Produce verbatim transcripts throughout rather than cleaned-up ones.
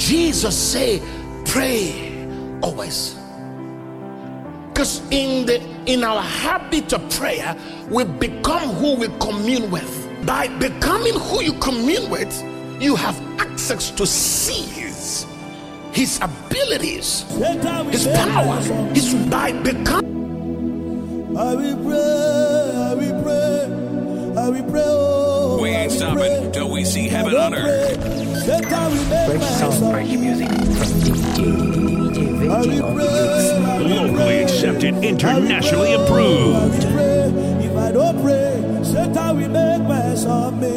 Jesus say, pray always. Because in the in our habit of prayer, we become who we commune with. By becoming who you commune with, you have access to see his, his abilities, his power. His by becoming. I will pray, I will pray, I will pray. Oh, we ain't stopping until we see heaven on earth. Fresh sound, fresh music from D J Veggie on the mix. Locally accepted, internationally approved. If I don't pray, Satan will make mess of me.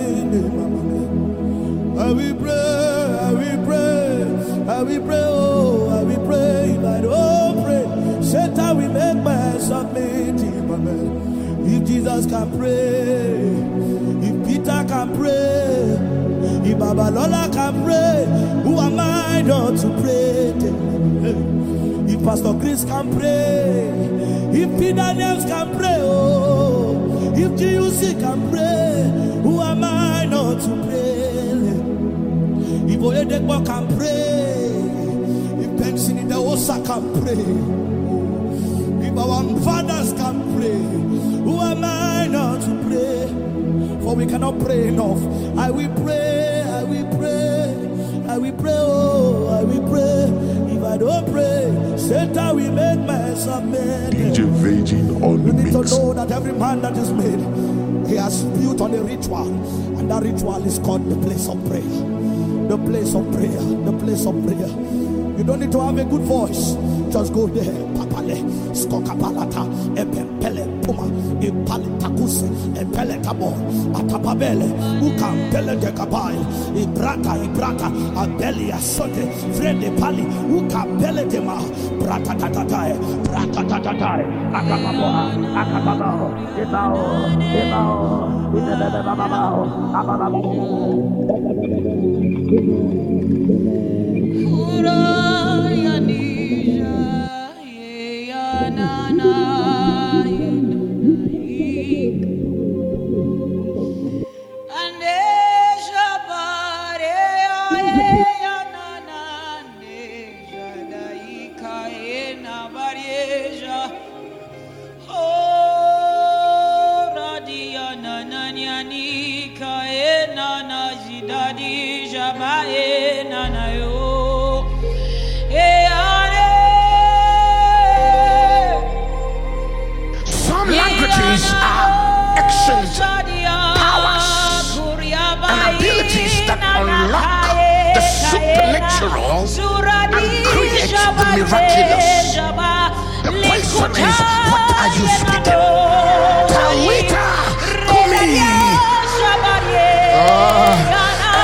I will pray, I will pray, I will pray, oh, I will pray. If I don't pray, Satan will make mess of me. If Jesus can pray, if Peter can pray, if Babalola can pray, who am I not to pray? If Pastor Chris can pray, if Peter Names can pray, oh, if G U C can pray, who am I not to pray? If Oyedekbo can pray, if Benson the Osa can pray, if our fathers can pray, who am I not to pray? For we cannot pray enough. I will pray, I will pray, I will pray, oh, I will pray. If I don't pray, Satan will make mess of me. D J Veggie on the You need mix. to know that every man that is made, he has built on a ritual, and that ritual is called the place of prayer. The place of prayer, the place of prayer. You don't need to have a good voice. Just go there. Papale, skokapalata, epempele puma, ipalitakuse, epele tabo, atapabele, ukampele de kabai, ibrata, ibrata, abelia sote, frede pali, ukampele de ma, brata tatatai, brata tatatai, akapaboa, akapabao, ibao, ibao, ibababao, abababao. Some languages are actions, powers, and abilities that unlock the supernatural and create the miraculous. The question is, what are you speaking? Tawita Kumi. Uh,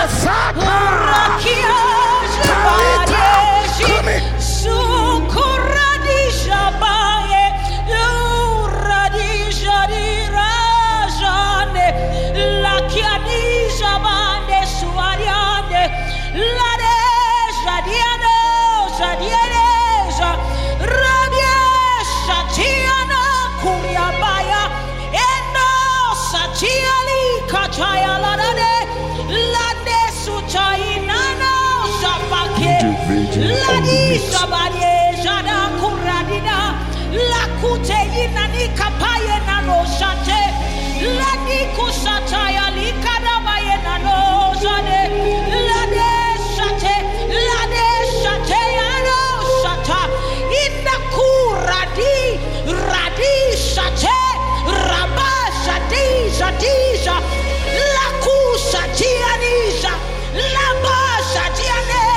Ladi Shabari Jada Kuradina Lakute Inani Kapaye Nano Shate Ladi Kusataya Likadabaye Nano Jade Lade Shate Lade Shate Ano Shata Inda Kuradi Radi Shate Rabba Shadi Shadija Laku Shatianisha Laba Shatianisha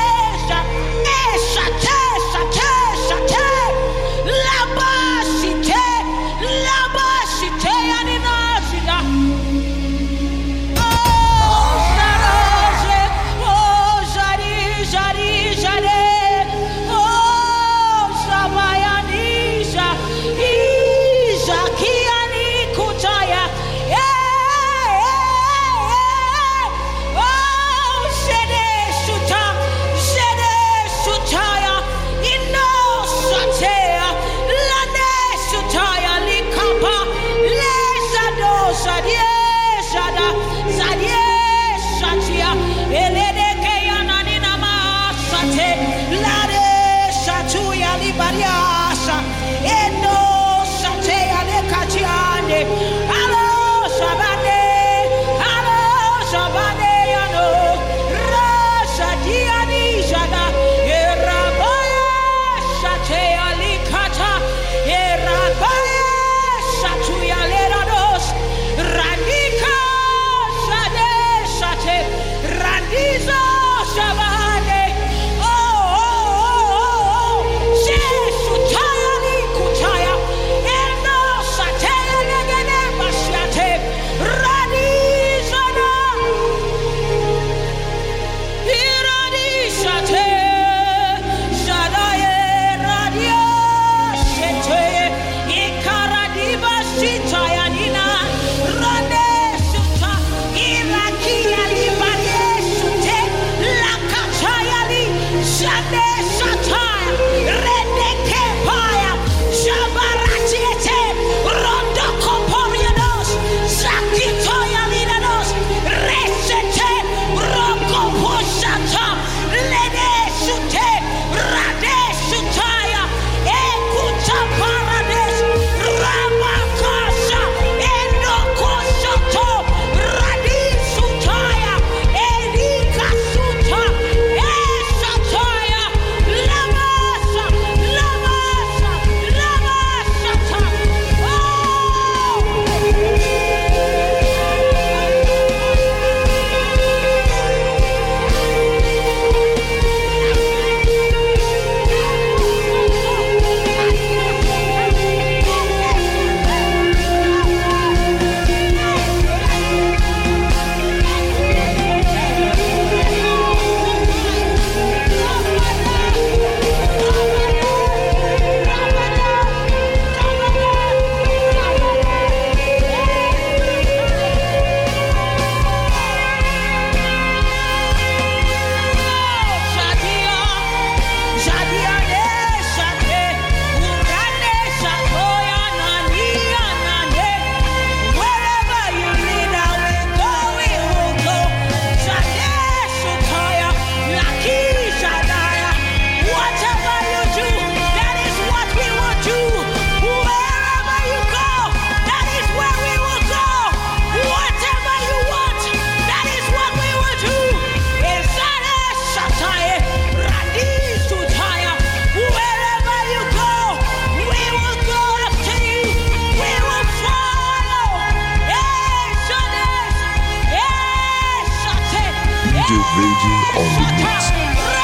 Shate, shate, shate, la basite, la J Virgin on the mix.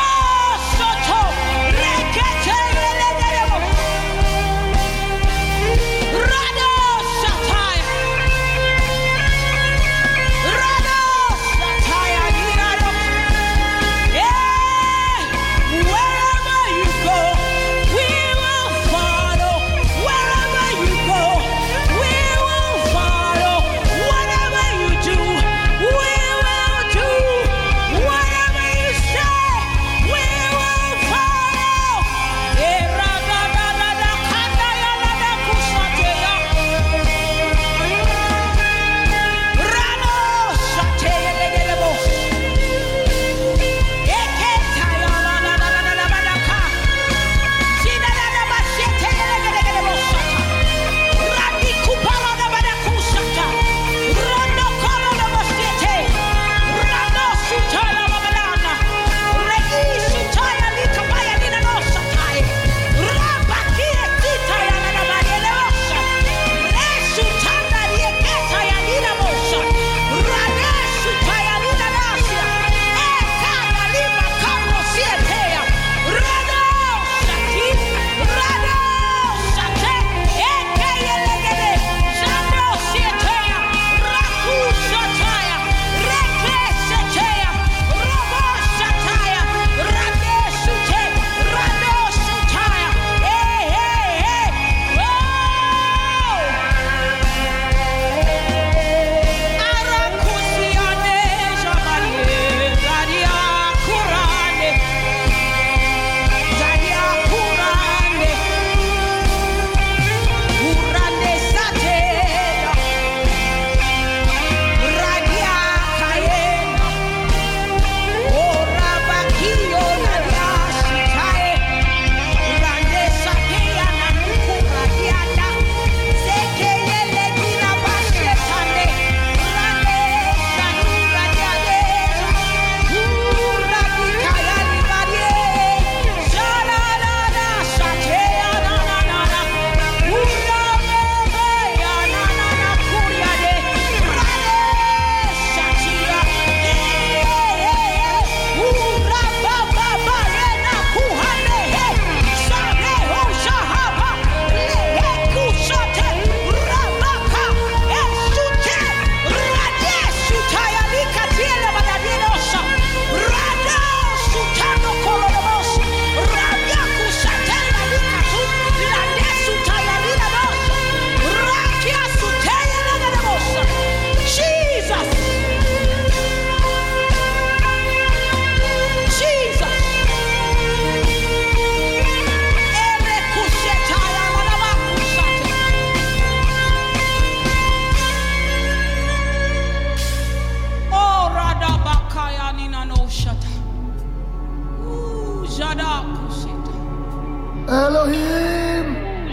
Elohim.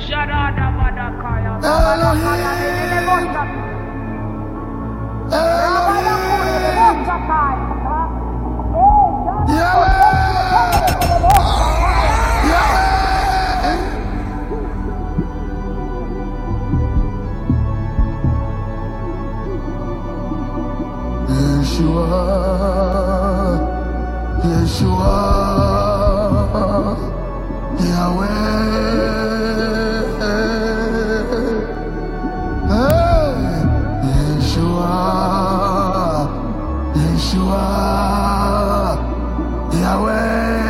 Elohim. Yeshua, Yeshua, Yahweh, hey, Yeshua, Yeshua, Yahweh,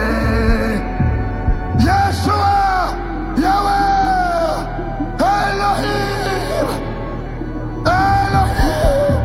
Yeshua, Yahweh, Elohim, Elohim.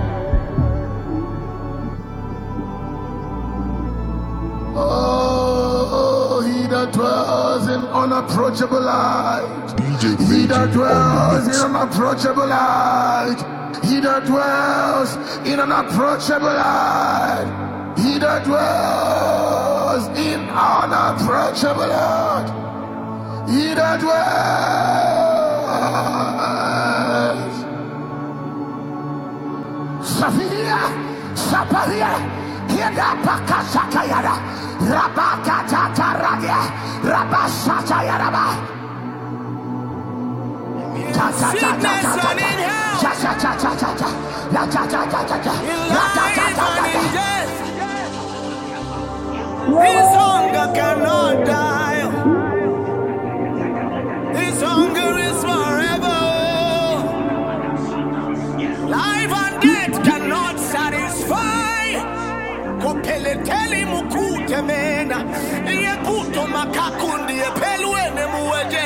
Oh, he that dwells in unapproachable light. He that dwells in unapproachable light. He that dwells in unapproachable light. He that dwells in unapproachable light. He that dwells. Safia, Saparia, Yeda Pakasakayada, Rabakata Radia, Rabasatayaraba. Sickness and in hell, life and in death. cannot die. His hunger is forever. Life and death cannot satisfy. Kopele teli mukute mena. Iye puto makakundi e peluene muweje.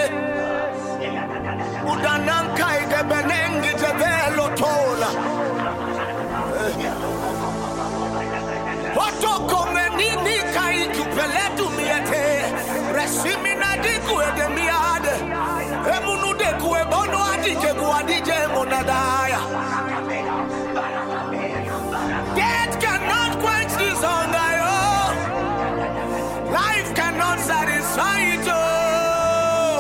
Udanankai de benengi te velo tola. Otoko menini kai kupeletu miete. Resimina diku ede miade. Emunu deku e bono adije guadije monadaya. Death cannot quench this hunger, oh. Life cannot satisfy it, oh.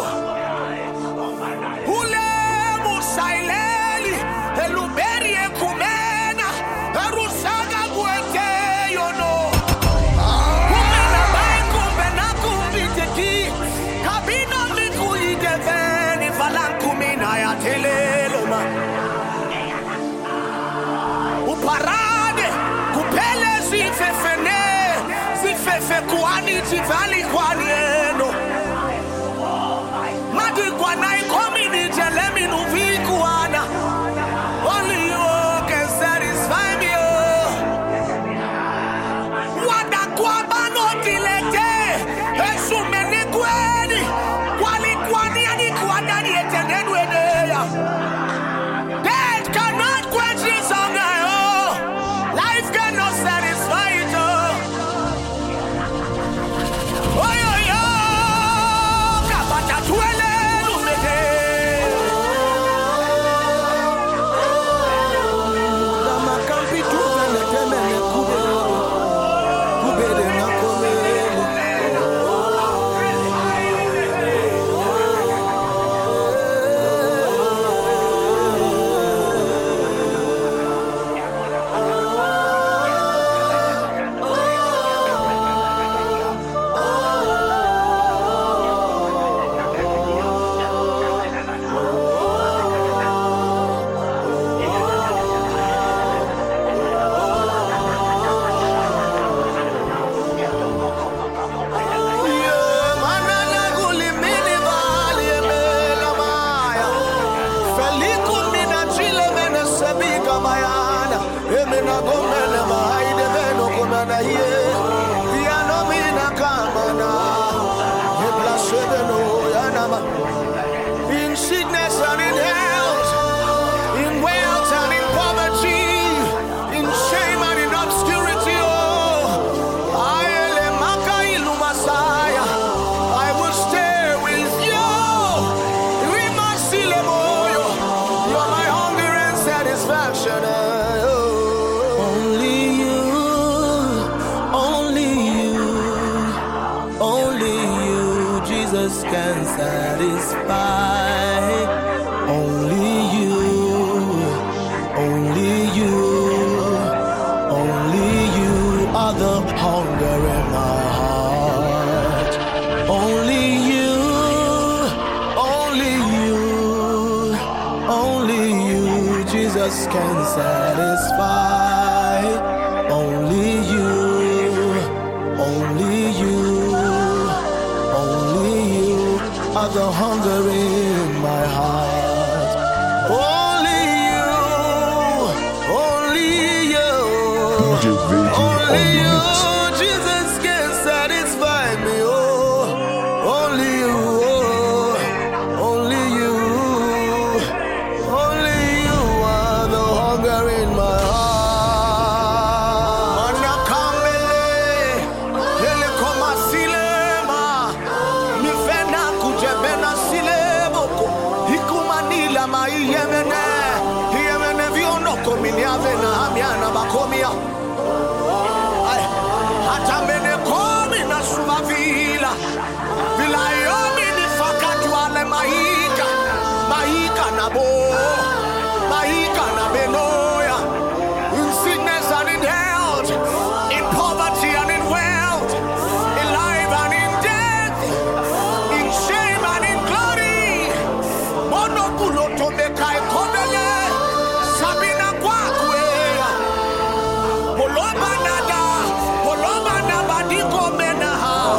Ule musaileli, eluberi ekumena, erusaga guete, you know. Kumena bai kumbena kumbiteki, kabina mikuli deveni, falankumina ya teleloma. Uparade, kupele zifefene, zifefe kuani zivali kwani eno. Madi kwana ikomi ni jelemi nuvi kuana. Only you can satisfy me, oh. Wada kwa bano dilete, esu meni kweni. Kwali kwani ani kuana ni etenenu edeya. Death cannot quench this hunger, oh. Life cannot satisfy it, oh. Oh, yo, yo. Kapata tuele lumete. Lama kampi tuvele temele kubele. Kubele na komele. In sickness and in health, in wealth and in poverty, in shame and in obscurity, oh, I am Makailu Messiah. I will stay with you. Rimasile moyo, you are my hunger and satisfaction. Oh. Only you, only you, only you, Jesus can satisfy. Only you, only you, only you are the hunger in my heart. Only you, only you, only you, Jesus can satisfy. Only you, only you, only you are the hunger in my heart. Only you, only you, D J Veggie on only the you, mix. Jesus can satisfy me. Oh, only you, oh, only you, only you are the hunger in my heart. Manakamele, ele koma silema, nifena kujebena sileboko, hikumanila ma iyemene, iyemene viono komini avena hamiana bakomia. Ay, hata mene komi na sumavila, vila yomi ni fakatu ale maika, maika na bo, maika na benoya. In sickness and in health, in poverty and in wealth, in life and in death, in shame and in glory. Monopulo to make I kobele, sabina kwakwe. Poloma nada, poloma na badiko menaha.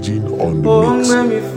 Virgin on the mix.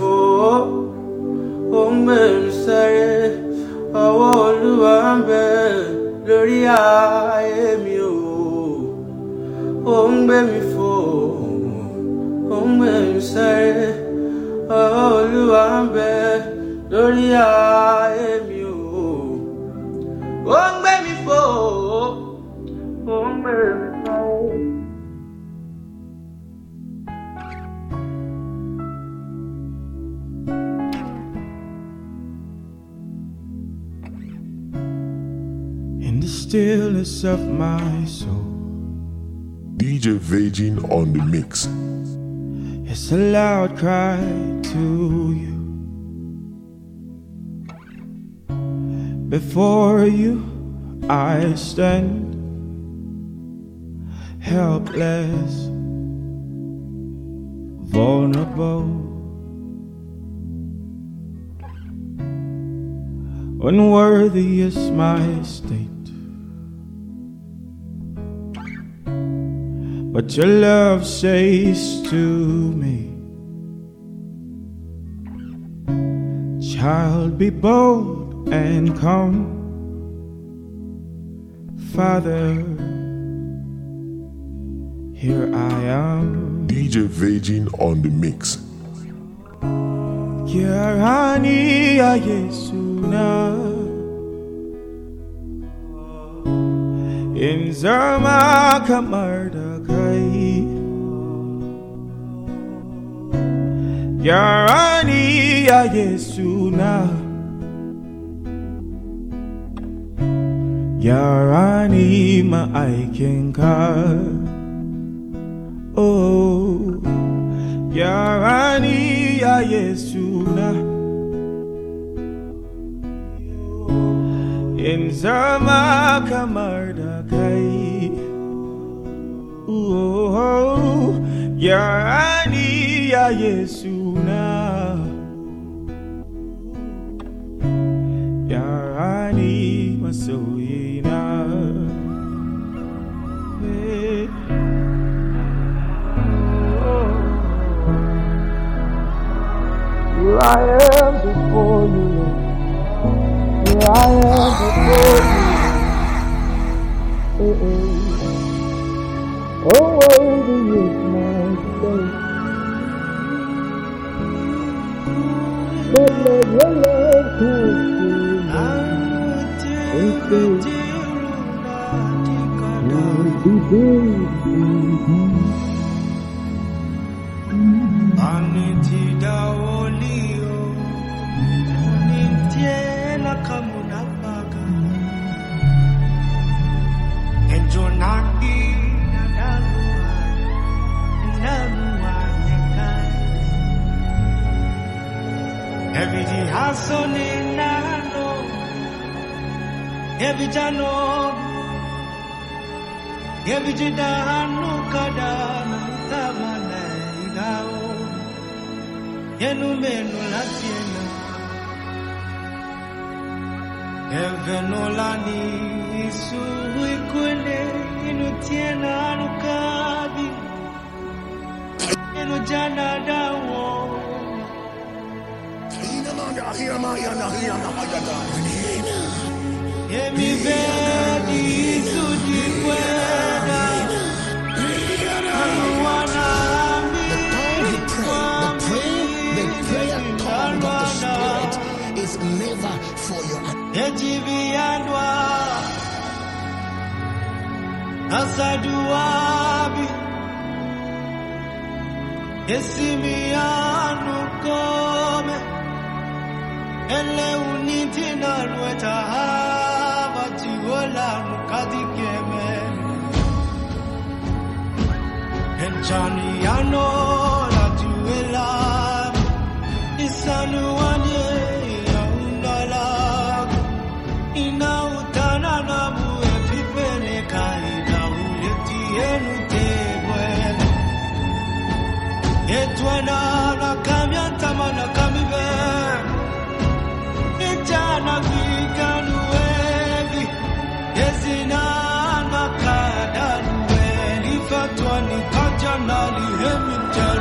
In the stillness of my soul, D J Virgin on the mix. It's a loud cry to you. Before you I stand, helpless, vulnerable, unworthy is my state. But your love says to me, child, be bold and come. Father, here I am. D J Virgin on the mix. Kirani ya Yesu na Inzama kamarda kai Kirani ya Yesu na Yarani ma'aikinka. Oh, Yarani ya Yesu na in zama kamar da kai. Oh, Yarani ya Yesu na Yarani masoyina. Hey. Here I am before you, Lord. Here I am before you. Oh, oh. Oh, worthy is my faith. But let your love come through me. And say, Lord, be big. Anitida olio, nintiela kamuna baga, enjonaki nadalua, nadalua nekai. Every day hasoni nano, every jano, every jidano kadana tabana igao. Yenu menu la tiena Evenola ni isu ikwele Inu tiena anukabi Inu jana dawo Yemi bedi isu dikweda Anuwana is never for your Ejiviandwa Asaduabi Esimianu kome Ele unitina lueta haba Tigola mukadigeme Enchani ano la tuela Isanu anye Etwana na kamyanta mana kamibe Etana vikanuevi Ezina na kadanueli Fatwani kajana li hemintero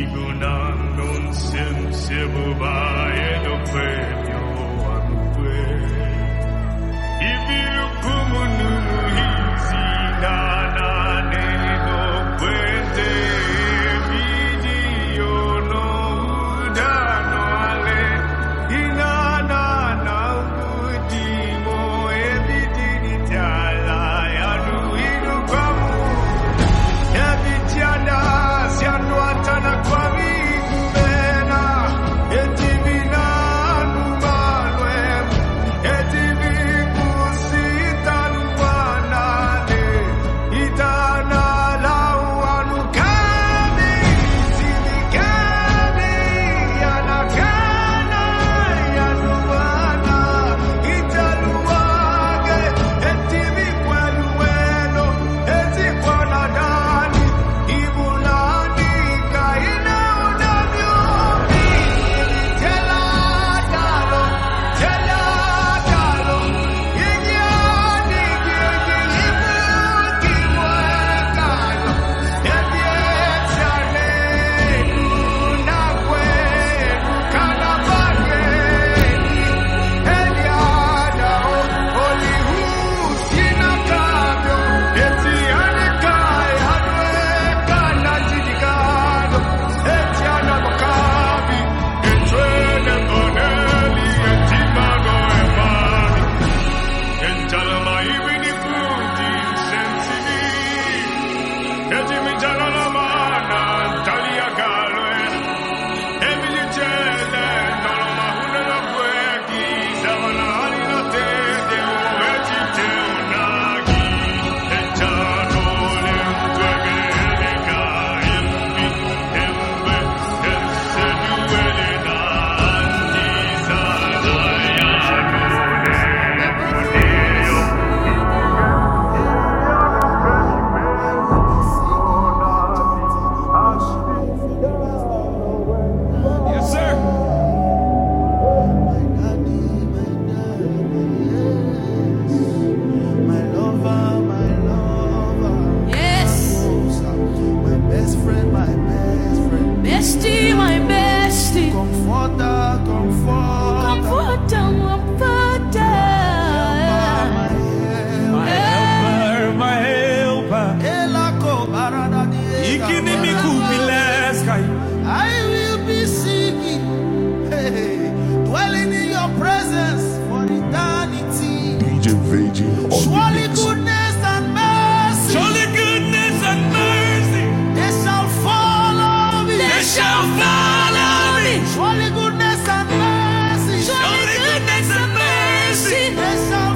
Surely goodness and mercy. Surely goodness and mercy. They shall follow me. They shall follow me. Surely goodness and mercy. Surely goodness and mercy. They shall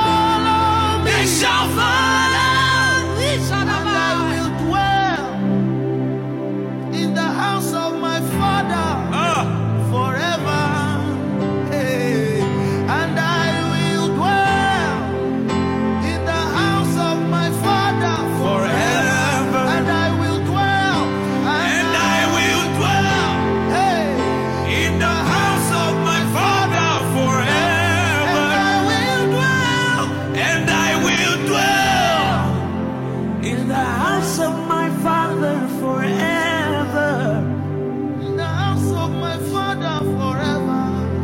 follow me. They shall follow me. And I will dwell in the house of my Father Ah. forever. Hey. And I will dwell in the house of my Father Forever. And I will dwell. And I will dwell Hey. in the house of my Father forever. And I will dwell. And I will dwell in the house of my Father forever. In the house of my Father forever.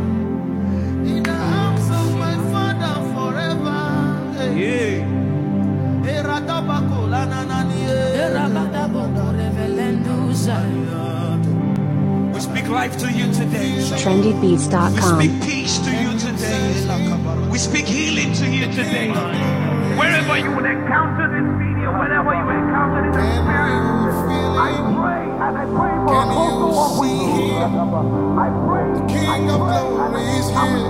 In the house of my Father forever. Hey. Yeah. Hey, Radabako, la na na ni, eh. We speak life to you today. trendy beats dot We com. speak peace to you today. We speak healing to you today. Wherever you will encounter this video, whenever you encounter this experience, I pray and I pray for a closer walk with you. I pray, King of glory is here.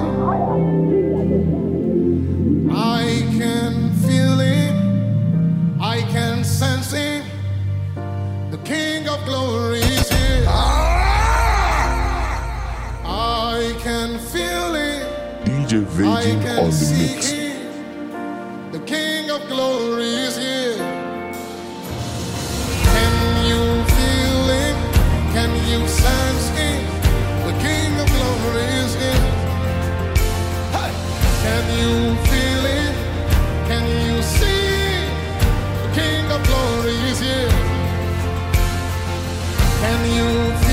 I can feel him. I can sense him. The King of glory is here. I can feel him. D J I Vagin can on the see mix. him. The King of glory is here. Can you feel him? Can you sense him? The King of glory is here. Hey! Can you feel him? Can you see him? The King of glory is here. Can you feel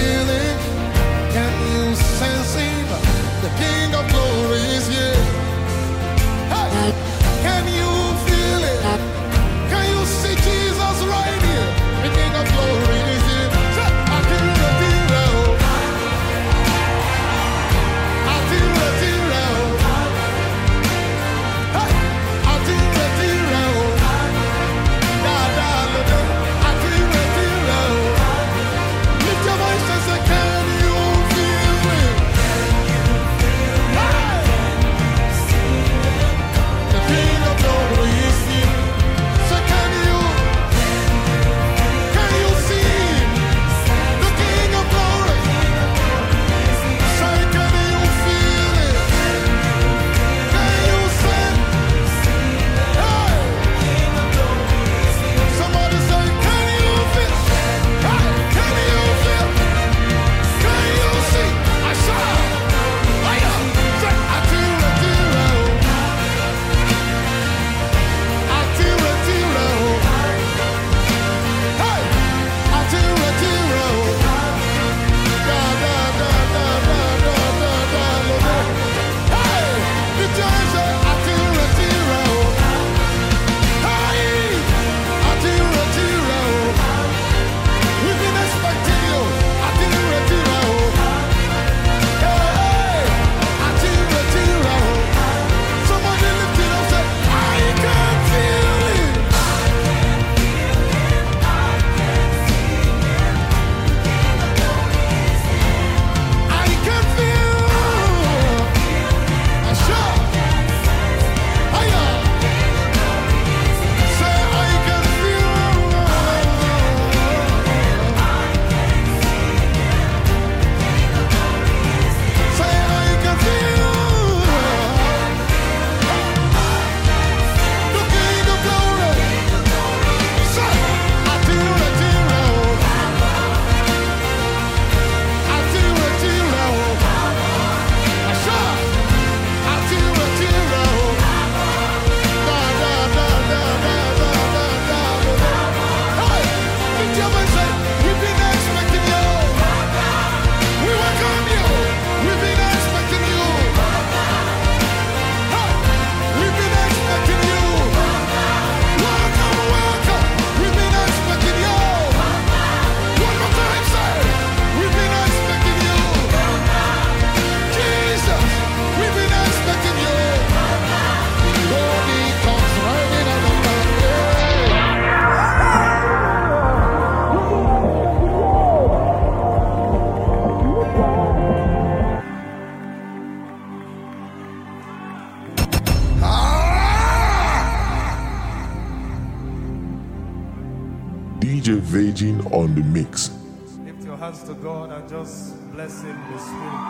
D J Vagin on the mix. Lift your hands to God and just bless Him in the Spirit.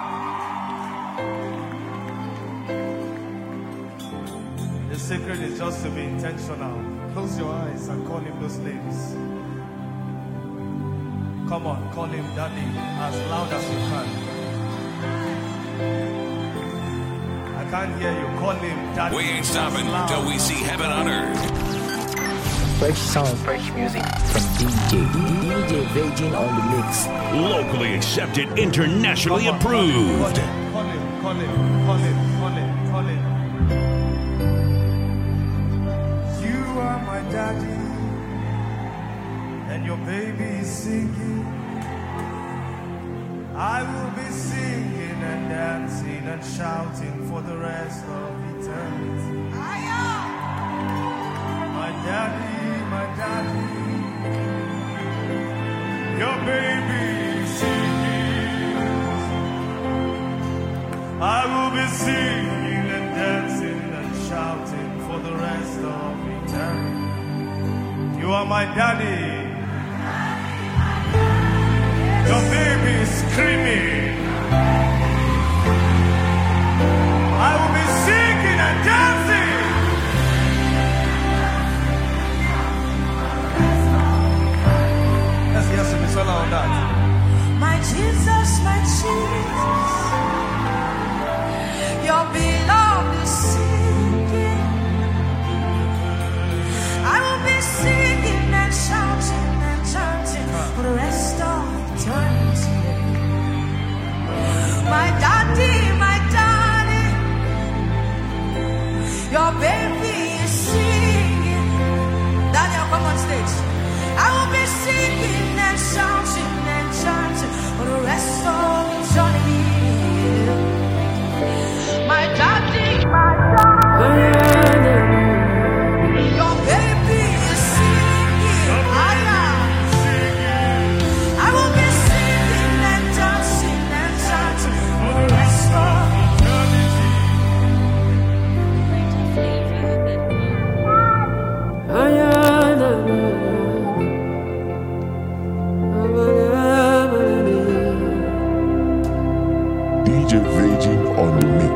The secret is just to be intentional. Close your eyes and call Him those names. Come on, call Him Daddy as loud as you can. I can't hear you. Call Him Daddy. We ain't stopping until we see heaven on earth. Fresh sound, fresh music from D J. D J Vagin on the mix. Locally accepted, internationally approved. Call Him, call Him, call Him, call Him, call Him. You are my daddy, and your baby is singing. I will be singing and dancing and shouting for the rest of eternity. My daddy, my daddy, your baby is singing. I will be singing and dancing and shouting for the rest of eternity. You are my daddy. Your baby is screaming. I will be singing and dancing. Let's hear some song on that. My Jesus, my Jesus, your beloved is singing. I will be singing and shouting and chanting for the rest of eternity. My daddy, my daddy, your baby is singing. Daniel, come on stage. I will be singing and shouting and chanting for the rest of eternity. My daddy, my daddy, your baby is singing. I will be singing and dancing and chanting for the rest of D J Vagin on the mix.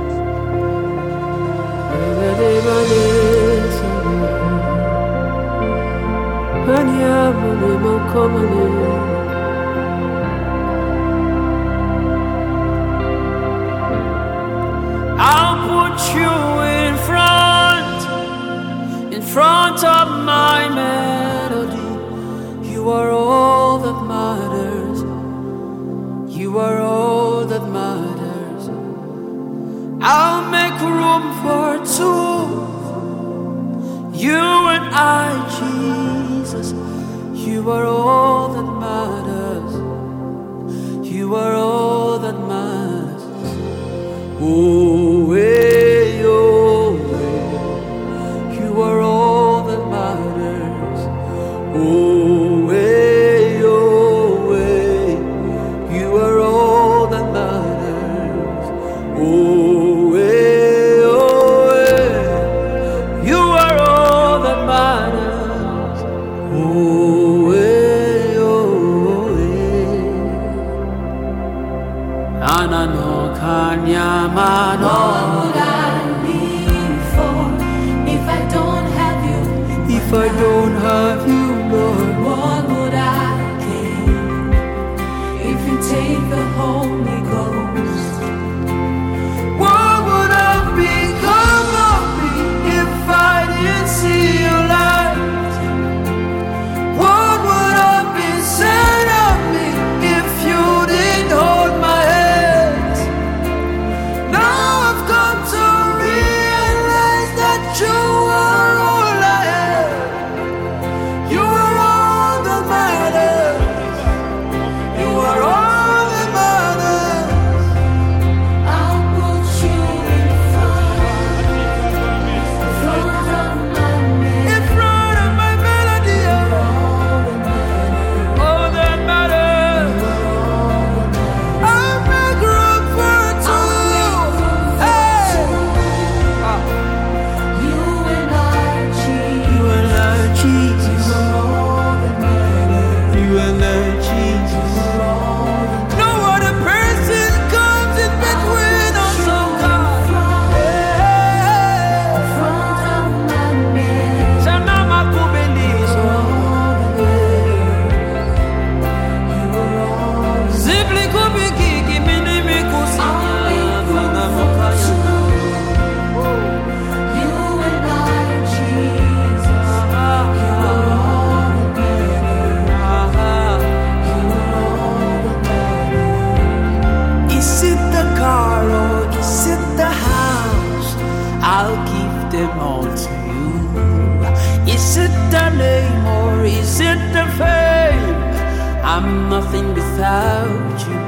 I'll put you in front, in front of my melody. You are all that matters. You are all that matters. I'll make room for two. You and I, Jesus. You are all that matters. You are all that matters. Oh, hey, oh, hey. You are all that matters. Oh, hey, oh, hey. You are all that matters. Oh, hey, oh, hey. You are all that matters. Oh, hey, oh, hey. I'm nothing without you.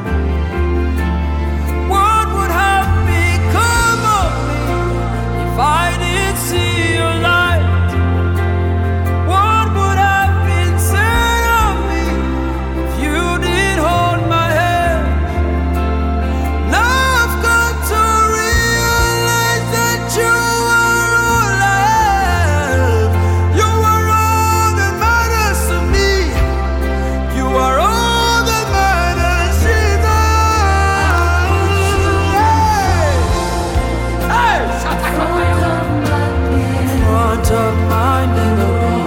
What would have become of me if I didn't see your light? What would have been said of me if you didn't hold my hand? Now I've come to realize that you are all I have. You are all that matters to me. You are all that matters, Jesus. Hey, hey, shut up. Front of my melody,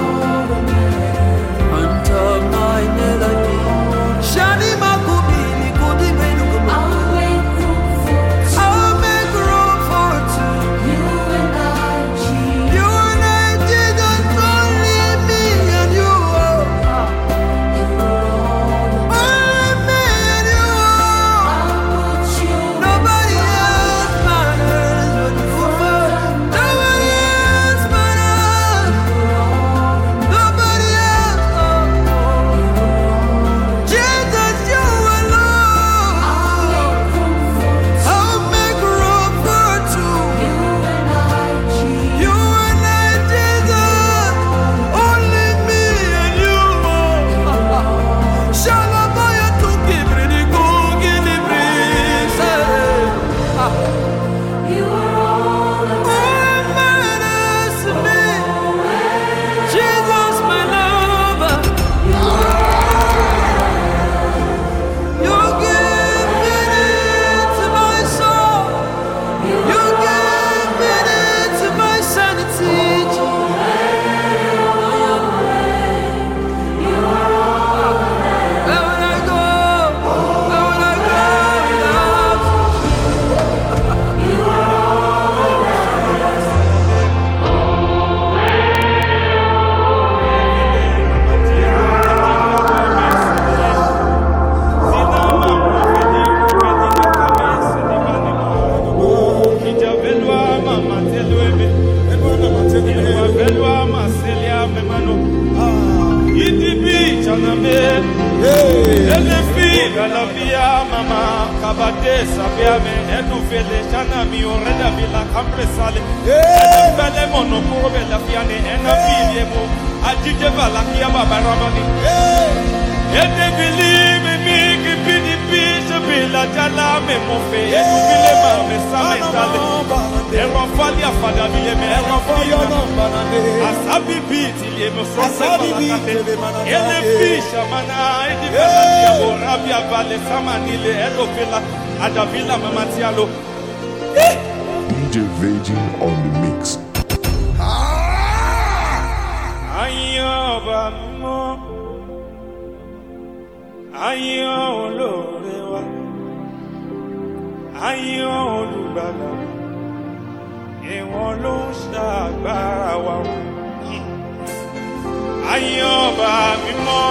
front of my melody. Shani makubini kudi menukumu. I'll make room for two. You and I, Jesus. You and I, Jesus, only me and you. Only me and you. Nobody else matters but you. Nobody else matters. Nobody else. Jesus, you alone. I'll make room for two. You and I, Jesus, only me and you. Shalabaya to give me the good, give me praise. You are all that matters to me. Jesus, my lover. You give meaning to my soul. You give meaning to my sanity. Where would I go? Where would I go without you? D J Vagin on the mix. Ayọ̀bà mímọ́, ayọ̀ olóore wa, ayọ̀ olùgbàlà, ìwọ ló ń ṣàgbára wa. Ayọ̀bà mímọ́,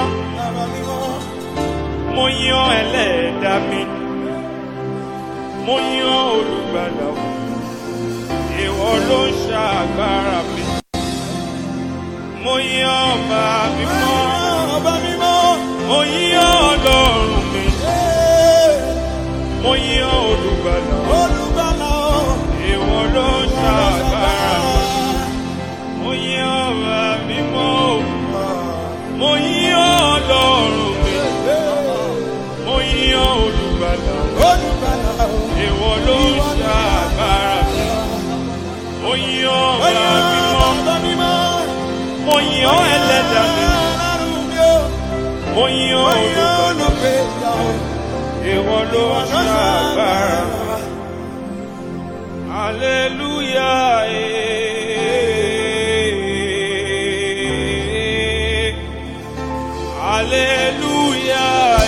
mo yan ẹlẹ́dàá mi, mo yan olùgbàlà, ìwọ ló ń ṣàgbára mi. Mo yan ọba mímọ́, ọba mímọ́, mo yan Ọlọ́run mi, mo yan olùgbàlà, olùgbàlà, ìwọ ló ń ṣàgbára mi. Mo yan ọba mímọ́, mo yan Ọlọ́run mi, mo yan olùgbàlà, olùgbàlà, ìwọ ló ń ṣàgbára mi. Mo yan ọba mímọ́, mo yan ẹlẹ́dàá mi, mo yan olùgbàlà, ìwọ ló ń ṣàgbára. Hallelujah, eh. Hallelujah,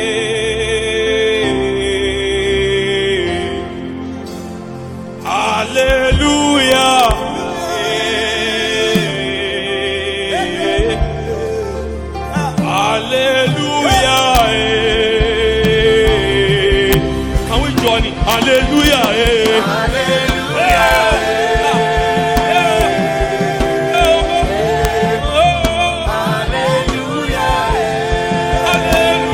eh. Hallelujah. Hallelujah, eh. Can we join it? Hallelujah, eh. Hallelujah,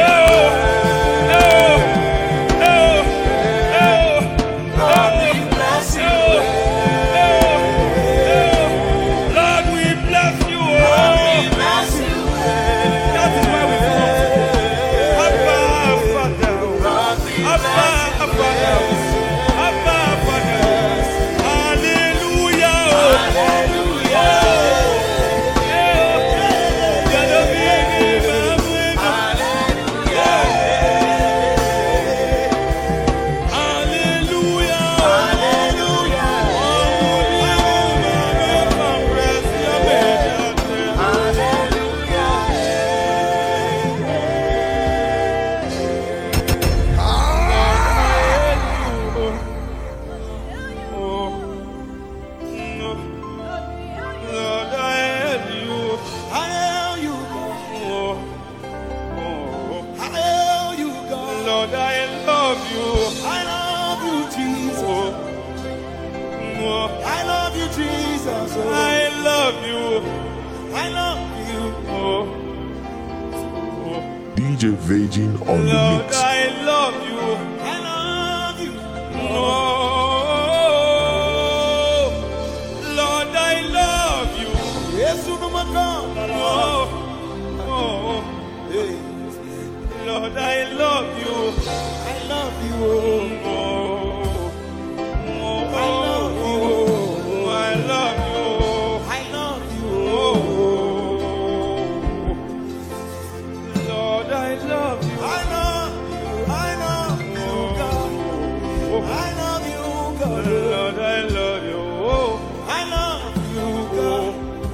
D J Vagin on the Lord, mix. I love you. I love you. Oh, Lord, I love you. Yes, you know my God. Oh, oh, Hey, Lord, I love you. I love you. Oh, oh, I love you. oh, I love you. I love you. Oh, Lord, I love you. I love you. I love you, God. I love you, God. Lord, I love you. Oh, I love you, God.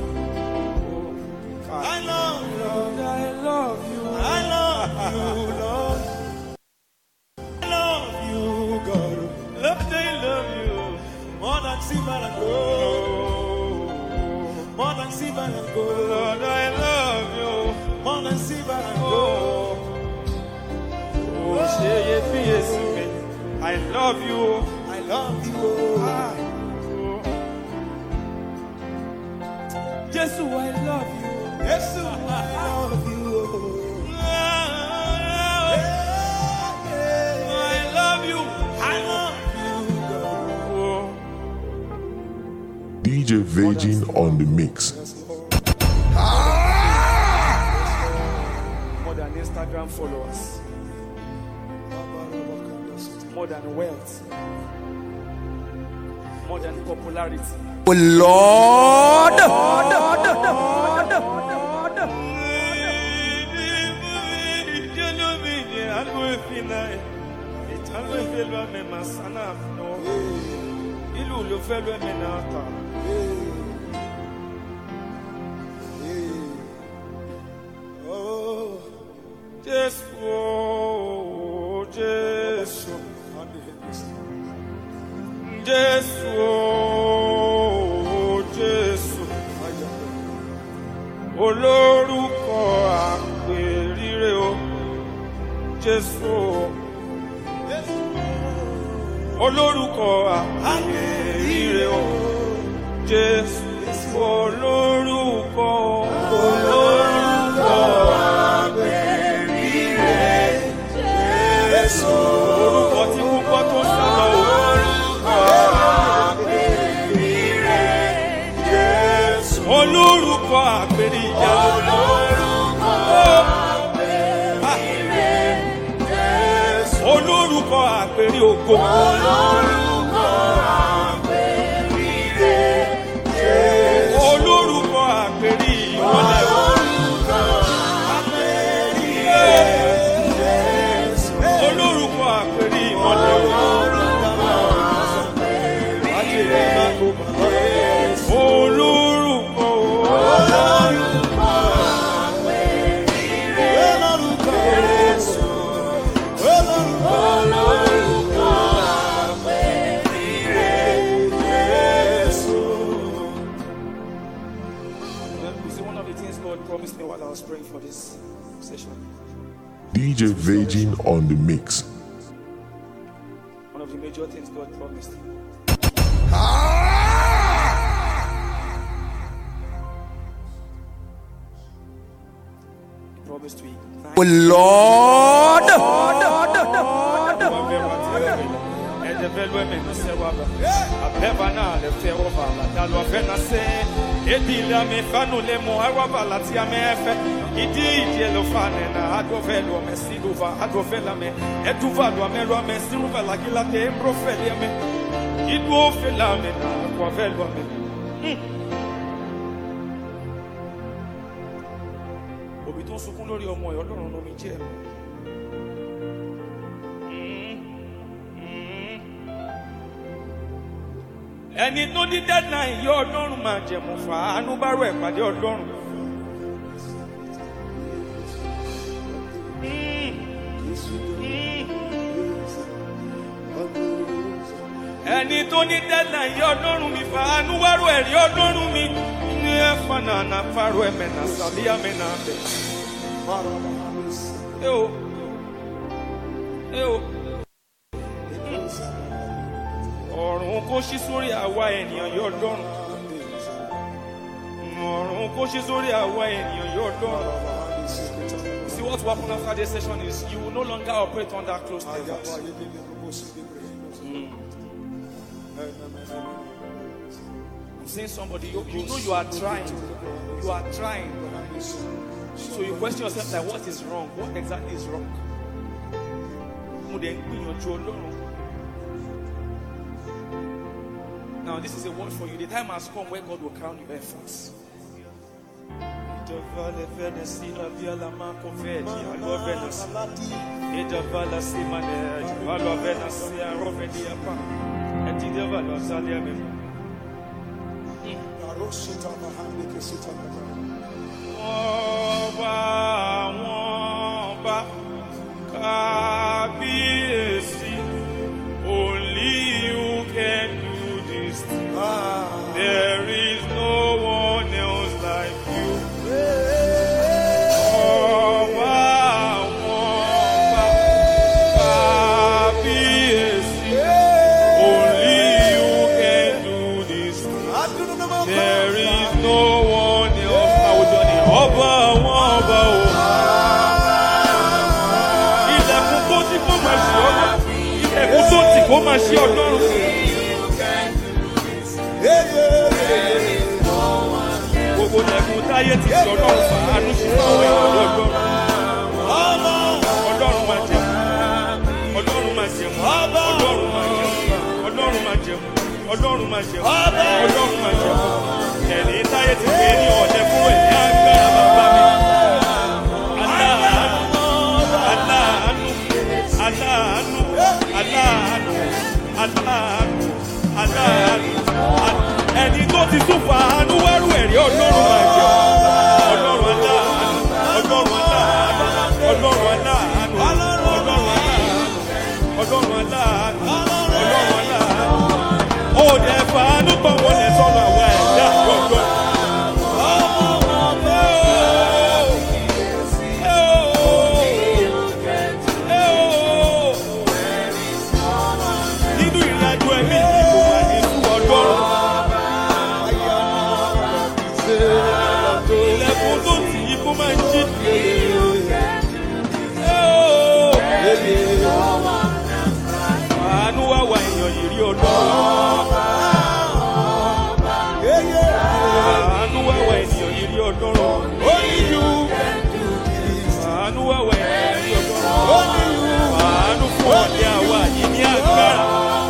I love you. Lord, I love you. I love you, Lord. I love you, God. Lord, I love you. More than silver and gold. More than silver and gold. Lord, I love you. More than silver and gold. Oh, say yes, yes, me. I love you. I love you. Jesus, I love you. Yes, I love you. I love you. I love you, God. D J Vagin on the mix. More than Instagram followers, more than wealth, more than popularity. Oh Lord! Oh, Just oh, just just oh, just olórúkọ àpèrire o Jésù olórúkọ àpèrire o Jésù olórúkọ olórúkọ àpèrire Jésù orúkọ tí púpọ̀ tó sọ̀rọ̀ orúkọ àpèrire Jésù olórúkọ àpèrire ìyanu olórúkọ àpèrè ògo olórúkọ àpèrè Jésù olórúkọ àpèrè ìmọ́lẹ̀ olórúkọ àpèrè Jésù olórúkọ àpèrè ìmọ́lẹ̀ olórúkọ àpèrè Jésù olórúkọ olórúkọ Promised me while I was praying for this session. D J Vagin on the mix. One of the major things God promised. He promise to ignite. Oh Lord. Edila me fanu le mo araba la ti amefe idi die lo fane na adovelo me siduva adovela me eduva lo me lo me siruva la kila te embrofele me idu fela me na kwa velo me obi ton sukun lórí ọmọ e Ọlọ́run no mi je ẹni tó ní deadline yọ Ọlọ́run máa jẹ̀mú fàánú bá rọ ìpàdé Ọlọ́run. ẹni tó ní deadline yọ Ọlọ́run mi fàánú wá rọ ẹ̀rí Ọlọ́run mi ní ẹ̀fọn nànà fáró ẹ̀mẹ̀nà sàbíyá mẹ́nà bẹ̀. ẹ o ẹ o. ọ̀run kó ṣí sórí àwa ènìyàn yọ Ọlọ́run. ọ̀run kó ṣí sórí àwa ènìyàn yọ Ọlọ́run. See what will happen after this session is you will no longer operate under closed heavens. Mm. I'm saying somebody, you, you know you are trying. You are trying. So you question yourself like, what is wrong? What exactly is wrong? Now this is a word for you. The time has come where God will crown your efforts. Only you can do this thing. There is no one else like you. Only you can do this thing. There is no one else. I will do it. Oba, Oba, Oba. Ilẹ̀kùn tó ti kó máa ṣe ọlọ́run. Ilẹ̀kùn tó ti kó máa ṣe ọlọ́run. Gbogbo ilẹ̀kùn táyé ti ṣe ọlọ́run fàánú sí àwọn èèyàn ọlọ́run. Ọlọ́run máa jẹun. Ọlọ́run máa jẹun. Ọlọ́run máa jẹun. Ọlọ́run máa jẹun. Ọlọ́run máa jẹun. Ọlọ́run máa jẹun. Ẹ̀rí táyé ti gbé ní ọ̀dẹ fún ẹ̀yà agbára bàbá mi. Aláàánú, aláàánú, aláàánú, aláàánú, aláàánú, aláàánú. Ẹni tó ti tún fàánú wẹ́rù ẹ̀rí ọlọ́run máa jẹun. Ọlọ́run aláàánú, ọlọ́run aláàánú, ọlọ́run aláàánú, ọlọ́run aláàánú, ọlọ́run aláàánú, ọlọ́run aláàánú. Ó dẹ̀ fàánú pọ̀ wọlé sọ́nà àwọn ẹ̀dá ọlọ́run. Nínú ìrìnàjò ẹ̀mí ìdìbò wà nínú ọlọ́run. Ilẹ̀kùn tó tì í kó máa ń jí. Àánú wá wà èèyàn yìí rí ọlọ́run. Àánú wá wà ènìyàn yìí rí ọlọ́run. Àánú wá wà ènìyàn yìí rí ọlọ́run. Àánú fún ọ̀dẹ àwa yìí ní agbára.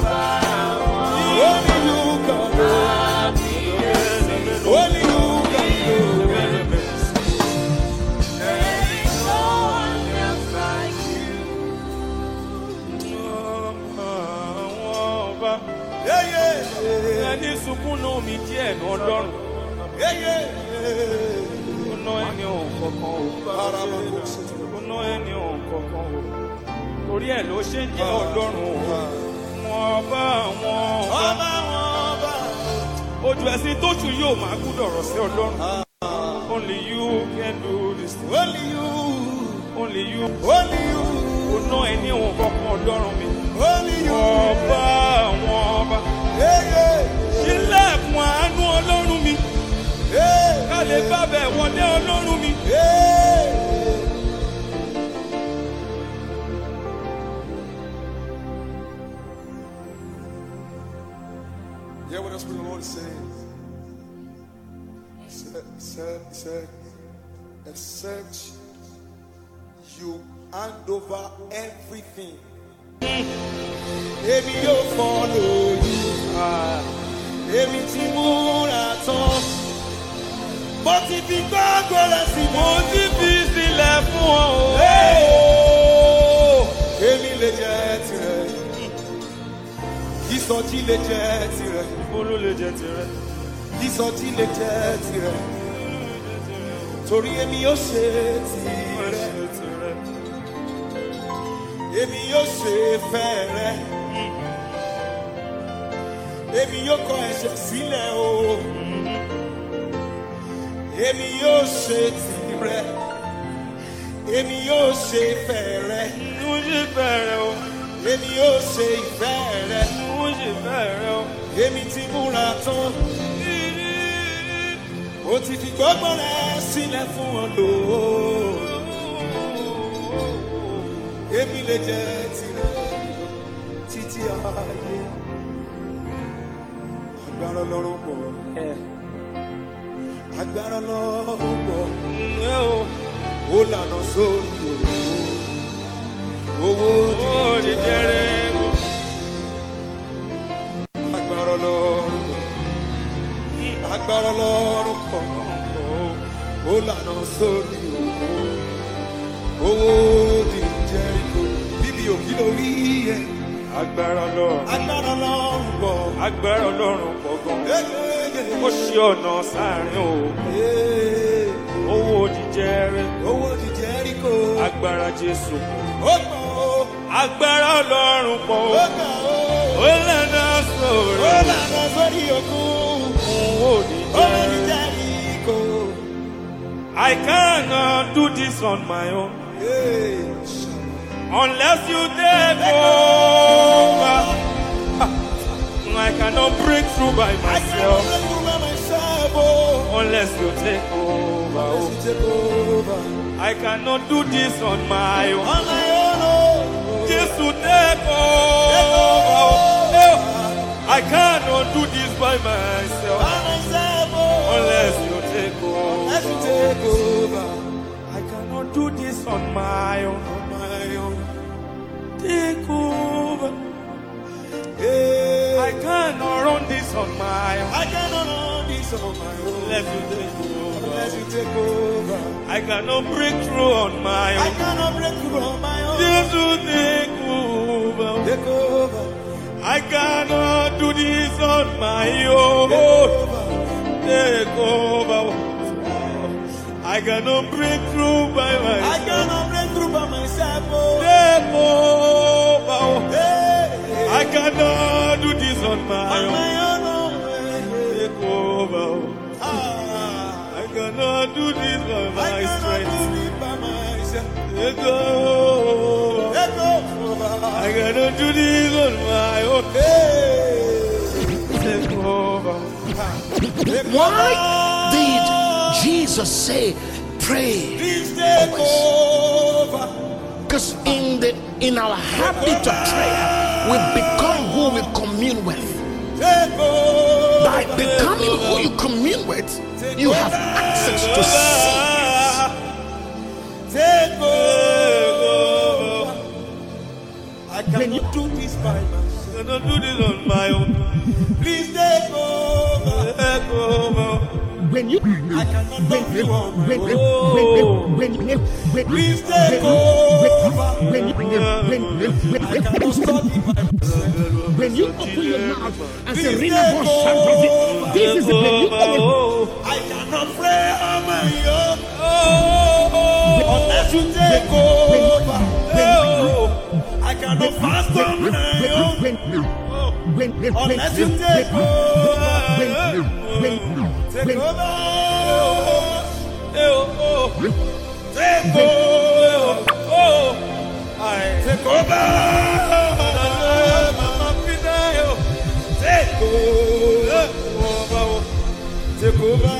Ẹni sunkún náà mi díẹ̀ ní ọlọ́run. Ó ná ẹni òun kankan o. Ó ná ẹni òun kankan o. Torí ẹ̀ ló ṣe ń jẹ́ ọlọ́run o. Wọ́n bá wọn bá. Ojú ẹ̀sìn tóṣù yóò máa gbúdọ̀ rọ̀ sí ọlọ́run. Only you can do this thing. Only you. Only you. Only you. Ó ná ẹni òun kankan ọlọ́run mi. Only you. Wọ́n bá wọn bá. Ṣílẹ̀kùn àánú ọlọ́run mi. Ká lè bá bẹ̀ wọlé ọlọ́run mi. saying, said, said, said, except you hand over everything, maybe you'll follow you. Maybe Timura talk, but if you go, go let's see. But if you still left one, maybe let's get it. Ìsọjí lè jẹ́ tirẹ̀. Ìfòró lè jẹ́ tirẹ̀. Ìsọjí lè jẹ́ tirẹ̀. Torí èmi yóò ṣe tirẹ̀. Èmi yóò ṣe fẹ́rẹ̀. Èmi yóò kọ ẹ̀ṣẹ̀ sílẹ̀ o. Èmi yóò ṣe tirẹ̀. Èmi yóò ṣe fẹ́rẹ̀. Mo ṣe fẹ́rẹ̀ o. Èmi yóò ṣe ìfẹ́ rẹ̀. Mo ṣe ìfẹ́ rẹ̀ o. Èmi ti múra tán. Mo ti fi gbogbo rẹ̀ sílẹ̀ fún ọ lò ó. Èmi lè jẹ́ tirẹ̀ títí ayé. Agbára Ọlọ́run pọ̀. Agbára Ọlọ́run pọ̀. Ó lànà sórí òru. Owó jíjẹrẹ agbára Ọlọ́run agbára Ọlọ́run pọ̀ ó lànà sórí òkú owó jíjẹrẹ bíbí òkú lórí ẹ agbára Ọlọ́run agbára Ọlọ́run pọ̀ agbára Ọlọ́run pọ̀ gan ó ṣe ọ̀nà sáàrin o owó jíjẹrẹ owó jíjẹrẹ kò agbára Jésù ó pọ̀. Agbára Ọlọ́run pọ̀ ó lànà sórí ó lànà sórí òkun òun ò ní Jẹ́ríkò. I cannot do this on my own unless you take over. I cannot break through by myself unless you take over. I cannot do this on my own. On my own. Just to take over. I cannot do this by myself. Unless you take over. Unless you take over. I cannot do this on my own. On my own. Take over. I cannot run this on my own. I cannot run this on my own. Unless you take over. Unless you take over. I cannot break through on my own. I cannot break through on my own. Just to take over. Take over. I cannot do this on my own. Take over. I cannot break through by myself. I cannot break through by myself. Take over. I cannot do this on my own. Take over. I cannot do this by my strength. Take over. I cannot do this on my own. Take over. Why did Jesus say, pray always? Because in the in our habit of prayer, we become who we commune with. By becoming who you commune with, you have access to see. Take over. I cannot do this by myself. I cannot do this on my own. Please take over. Take over. When you, I cannot love you on my when, own. when, when, when, Please take over. when, when, when, when, I cannot stop you by myself. when you open your mouth and say, Rina Bosch, this is the when you open. I cannot pray on my own. Unless you take over. I cannot fast on my own. Unless you take over. Take over. Take over. Take over. Take over. Take over.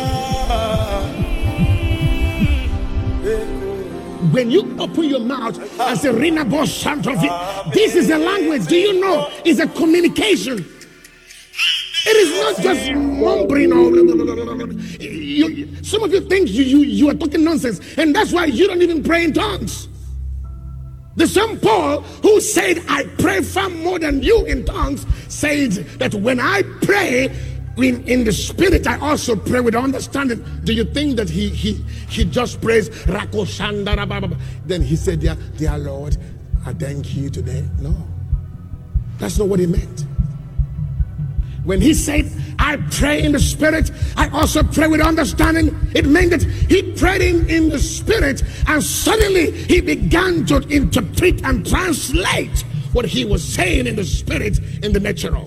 When you open your mouth and say, Rina Bosch, this is a language. Do you know? It's a communication. It is not just mumbling or you, some of you think you, you, you are talking nonsense, and that's why you don't even pray in tongues. The same Paul who said, I pray far more than you in tongues, said that when I pray in, in the spirit, I also pray with understanding. Do you think that he he he just prays Rako Shandara? Then he said, dear, dear Lord, I thank you today. No, that's not what he meant. When he said, I pray in the spirit, I also pray with understanding, it meant that he prayed in, in the spirit, and suddenly he began to interpret and translate what he was saying in the spirit in the natural.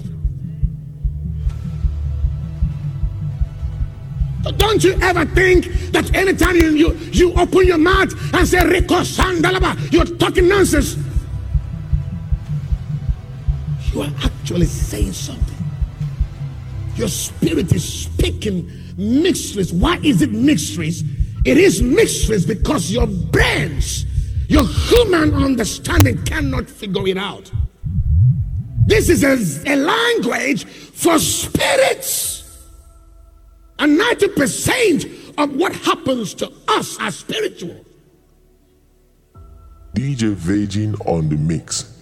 Don't you ever think that anytime you, you, you open your mouth and say, Rico Sandalaba, you're talking nonsense. You are actually saying something. Your spirit is speaking mysteries. Why is it mysteries? It is mysteries because your brains, your human understanding cannot figure it out. This is a, a language for spirits. And ninety percent of what happens to us are spiritual. D J Vagin on the mix.